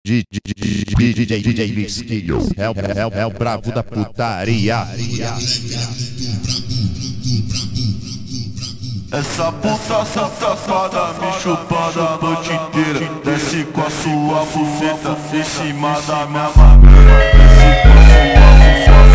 DJ Mesquinho é o bravo da putaria. Essa puta safada me chupando a noite inteira. Desce com a sua buceta em cima da minha madeira. Desce com a sua buceta